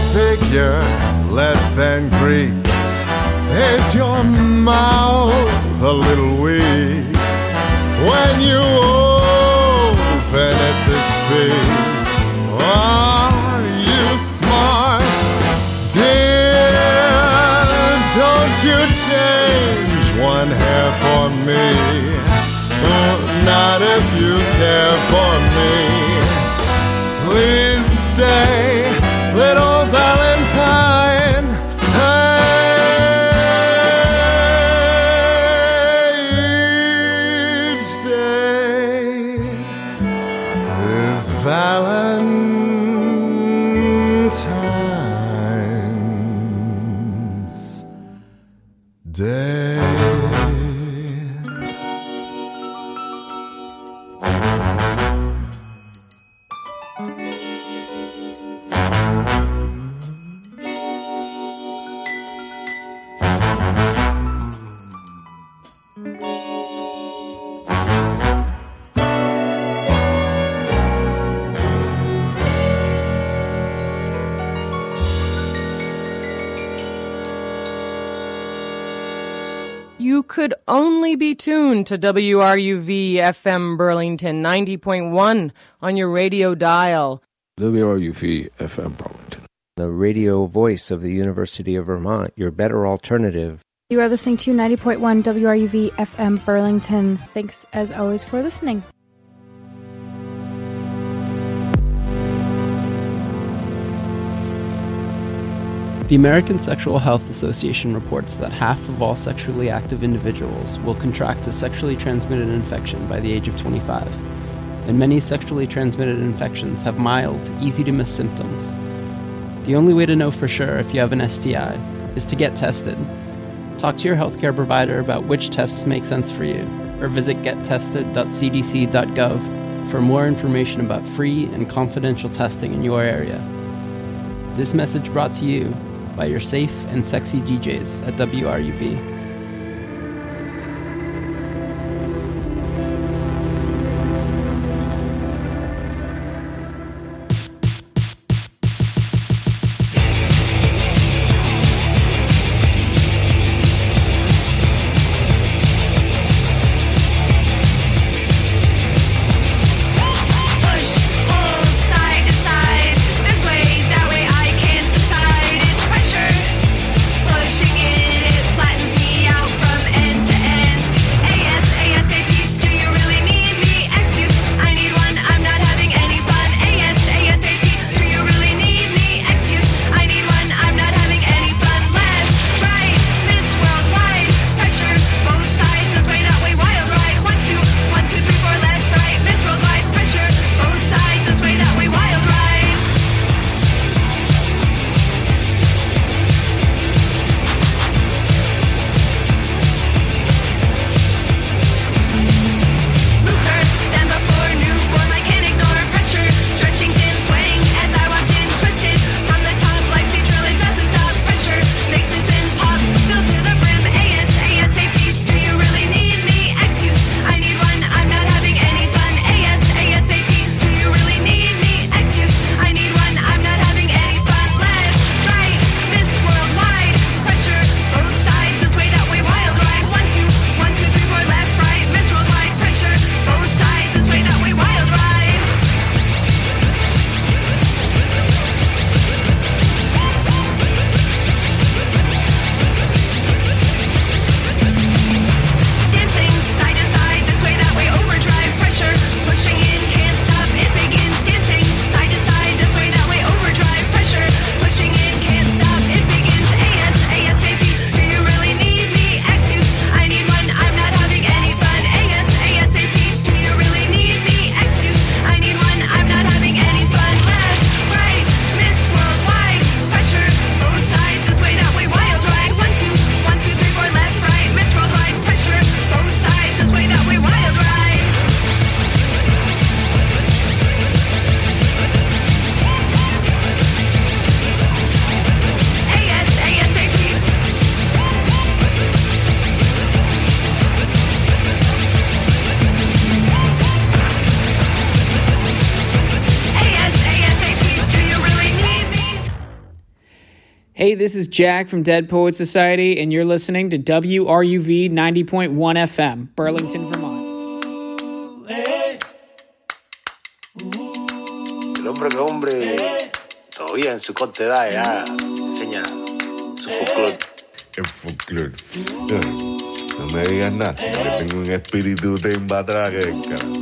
figure less than Greek? Is your mouth a little weak when you open it to speak? Are you smart, dear? Don't you change one hair for me. Not if you care for me. Please stay, little Valentine. Each day is Valentine's Day. You could only be tuned to WRUV FM Burlington 90.1 on your radio dial. WRUV FM Burlington. The radio voice of the University of Vermont, your better alternative. You are listening to 90.1 WRUV FM Burlington. Thanks as always for listening. The American Sexual Health Association reports that half of all sexually active individuals will contract a sexually transmitted infection by the age of 25, and many sexually transmitted infections have mild, easy-to-miss symptoms. The only way to know for sure if you have an STI is to get tested. Talk to your healthcare provider about which tests make sense for you, or visit gettested.cdc.gov for more information about free and confidential testing in your area. This message brought to you by your safe and sexy DJs at WRUV. Pushing it, it flattens me. Hey, this is Jack from Dead Poets Society, and you're listening to WRUV 90.1 FM, Burlington, Vermont. El hombre que hombre, todavía en su corta edad ya enseña su folclore. El folclore. No me digas nada, que tengo un espíritu temba atrás que el carajo.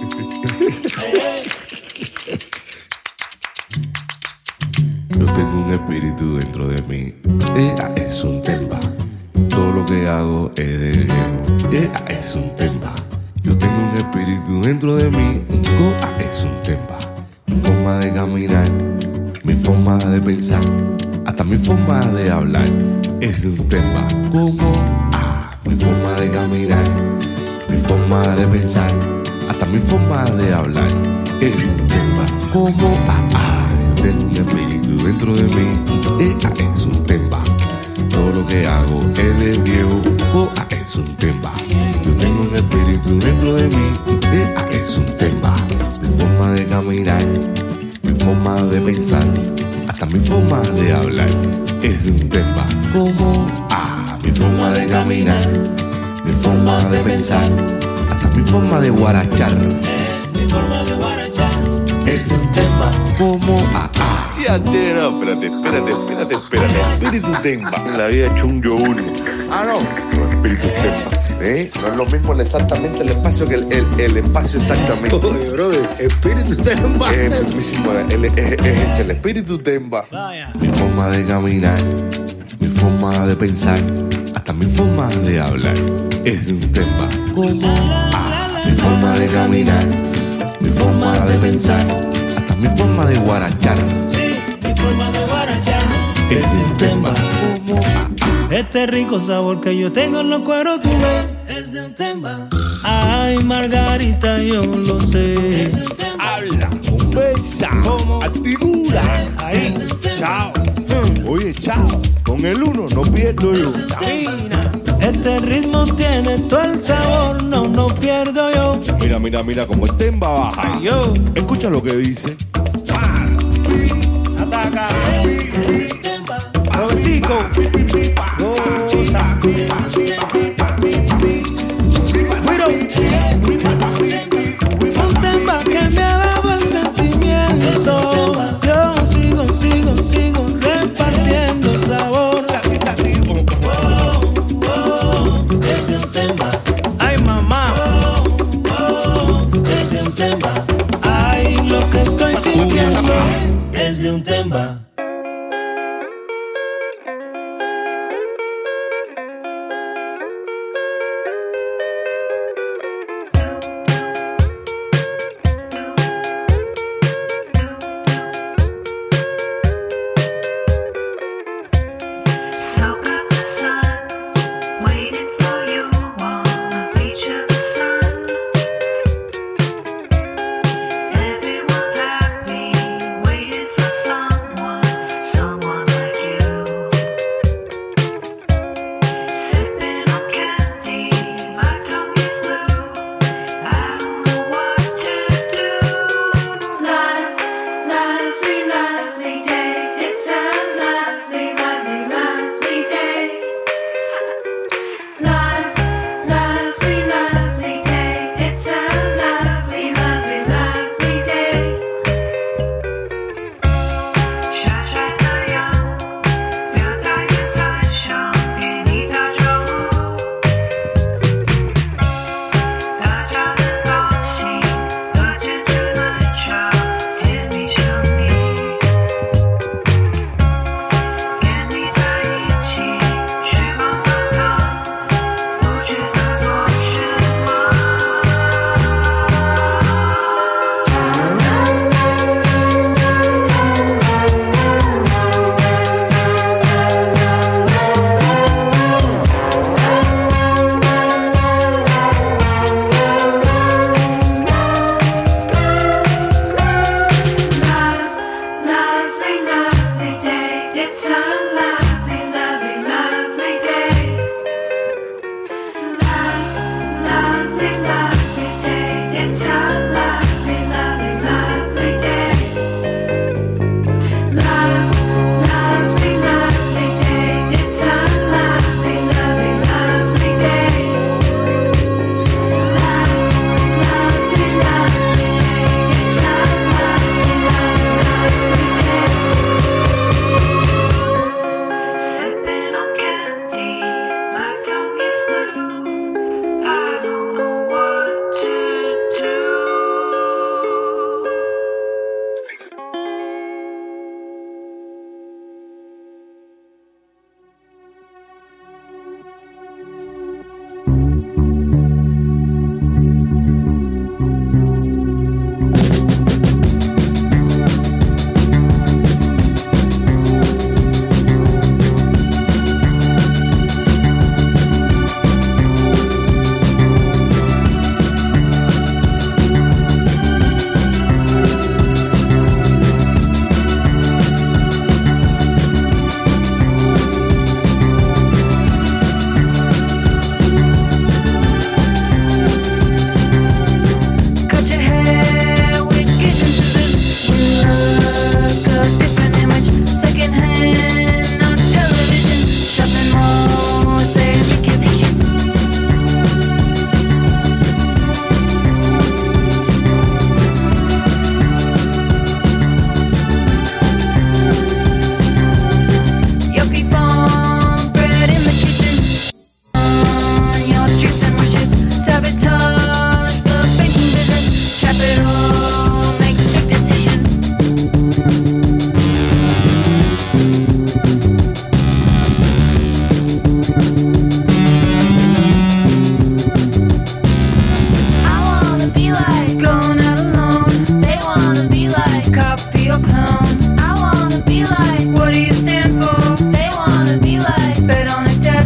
Yo tengo un espíritu dentro de mí. Es un temba. Todo lo que hago es de viejo. Es un temba. Yo tengo un espíritu dentro de mí. Es un temba. Mi forma de caminar, mi forma de pensar, hasta mi forma de hablar es de un temba. Como mi forma de caminar, mi forma de pensar, hasta mi forma de hablar es de un temba. Como yo tengo un espíritu dentro de mí. Es un temba. Todo lo que hago es de viejo. Es un temba. Yo tengo un espíritu dentro de mí. Es un temba. Mi forma de caminar, mi forma de pensar, hasta mi forma de hablar es de un temba. Como mi forma de caminar, mi forma de pensar, hasta mi forma de guarachar. Mi forma de guarachar es de un temba. Como Sí, no, espérate. Espíritu temba. En la vida he hecho un yo único. No. Espíritu temba. No es lo mismo exactamente el espacio que el espacio exactamente. Oye, brother, espíritu temba. Es el espíritu temba. mi forma de caminar, mi forma de pensar, hasta mi forma de hablar es de un temba. Como mi forma de caminar, mi forma de pensar, hasta mi forma de guarachar. Mi forma de guarachar es de un temba. Como este rico sabor que yo tengo en los cueros, tú ves, es de un temba. Ay, Margarita, yo lo sé. Habla, conversa, articula. Ahí, Chao. Oye, chao. Con el uno no pierdo yo. camina. Este ritmo tiene todo el sabor, no pierdo yo. Mira, como el temba baja. Ay, yo. Escucha lo que dice. Ataca. Robertico. Goza. Miro. Un temba que me ha dado el sentimiento. Yo sigo repartiendo sabor. Es de un temba. Ay, mamá. Es de un temba. Ay, lo que estoy sintiendo es de un temba.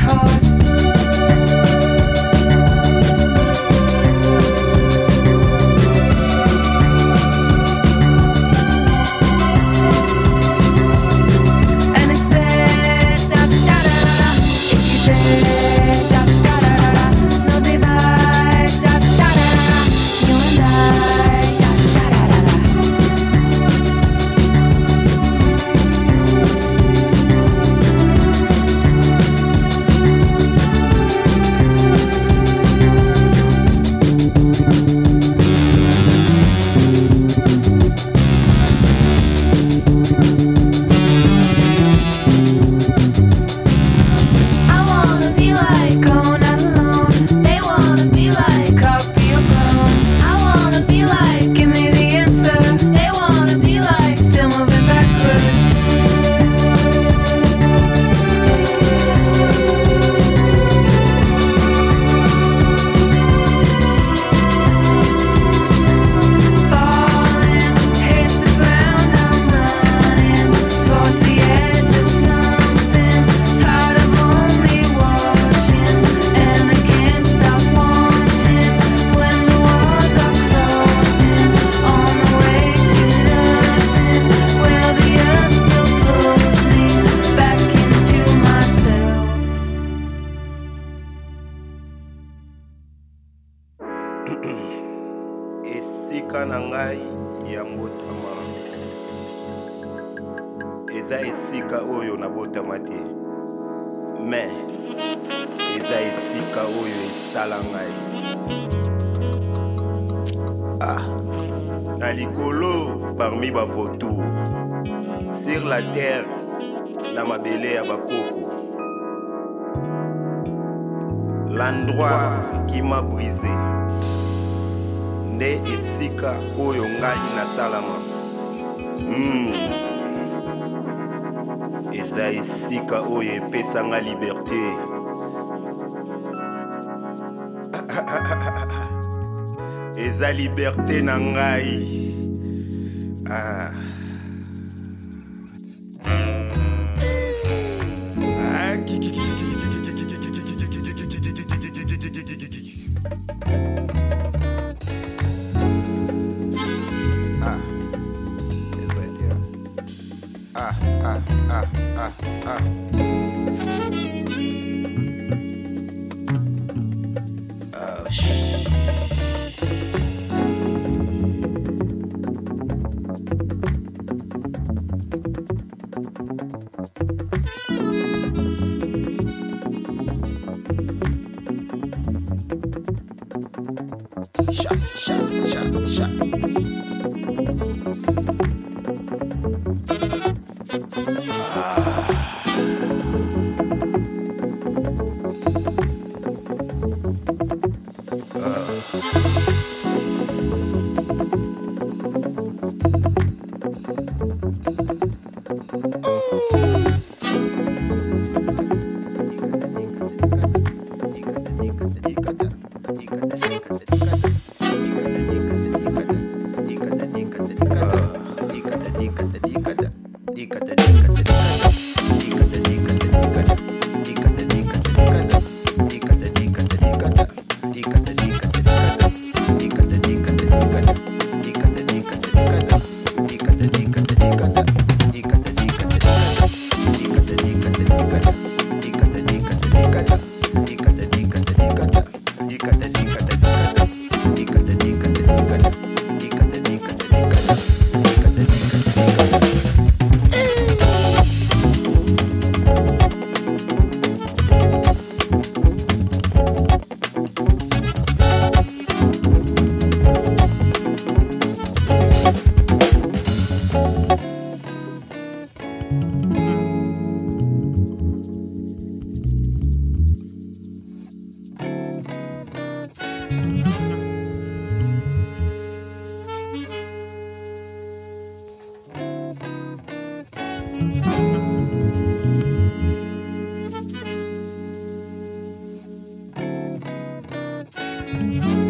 esika na ngai ya mbotama eza esika oyo nabotama te, mais eza esika oyo esala ngai na likolo parmi ba vautours sur la terre na mabele ya bakoko, l'endroit qui m'a brisé nde esika oyo ngai nasalama. Eza esika oyo epesa nga liberté. Eza liberté na ngai. Mm-hmm.